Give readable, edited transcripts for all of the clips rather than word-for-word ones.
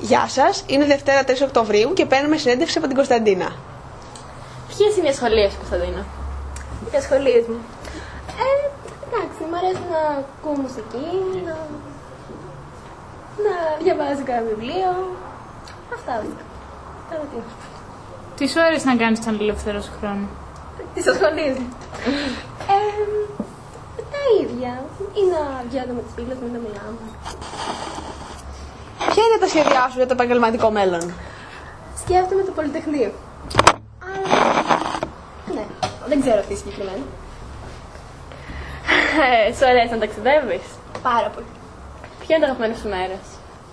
Γεια σας, είναι Δευτέρα 3 Οκτωβρίου και παίρνουμε συνέντευξη από την Κωνσταντίνα. Ποιες είναι οι ασχολίες σου, Κωνσταντίνα? Οι ασχολίες μου. Εντάξει, μου αρέσει να ακούω μουσική, να διαβάζω κανένα βιβλίο. Αυτά βασικά. Τι σου αρέσει να κάνεις τον ελεύθερο σου χρόνο? Τις ασχολίες μου. Τα ίδια. Ή να βγαίνω με τις φίλες μου, να μιλάμε. Ποια είναι τα σχέδιά σου για το επαγγελματικό μέλλον? Σκέφτομαι το Πολυτεχνείο. Αλλά... ναι, δεν ξέρω τι συγκεκριμένα. Σου αρέσει να ταξιδεύεις? Πάρα πολύ. Ποιο είναι το αγαπημένο σου μέρος?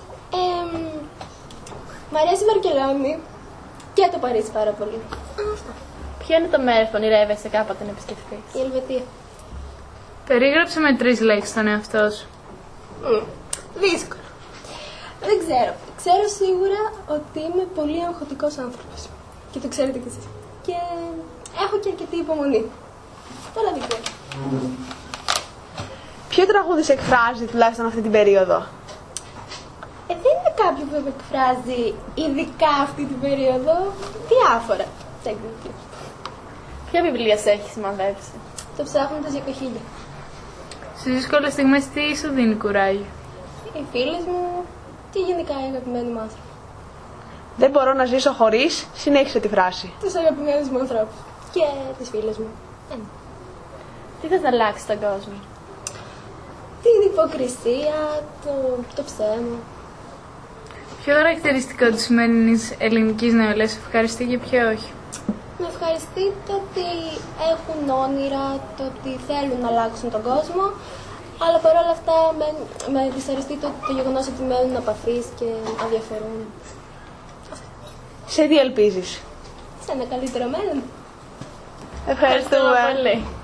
Μ' αρέσει η Βαρκελόνη και το Παρίσι πάρα πολύ. Ποιο είναι το μέρος που ονειρεύεσαι κάποτε να επισκεφθείς? Η Ελβετία. Περίγραψε με 3 λέξεις τον εαυτό σου. Δύσκολο. Δεν ξέρω. Ξέρω σίγουρα ότι είμαι πολύ αγχωτικός άνθρωπος. Και το ξέρετε κι εσείς. Και έχω και αρκετή υπομονή. Αλλά δεν ξέρω. Ποιο τραγούδι σε εκφράζει τουλάχιστον αυτή την περίοδο? Δεν είναι κάποιο που με εκφράζει ειδικά αυτή την περίοδο. Διάφορα. Δεν ξέρω. Ποια βιβλία σε έχει σημαδέψει? Το ψάχνω τα 200.000. Στις δύσκολες στιγμές τι σου δίνει κουράγιο? Οι φίλες μου και γενικά οι αγαπημένοι μου άνθρωποι. Δεν μπορώ να ζήσω χωρίς, συνέχισε τη φράση. Τους αγαπημένους μου ανθρώπους. Και τις φίλες μου. Τι θες να αλλάξεις στον κόσμο? Την υποκρισία, το ψέμα. Ποιο χαρακτηριστικό της σημερινής ελληνικής νεολαίας σε ευχαριστεί και ποιο όχι? Με ευχαριστεί το ότι έχουν όνειρα, το ότι θέλουν να αλλάξουν τον κόσμο, αλλά παρόλα αυτά με δυσαρεστεί το γεγονός ότι μένουν απαθείς και αδιαφερούν. Σε τι ελπίζεις? Σε ένα καλύτερο μέλλον. Ευχαριστούμε πολύ.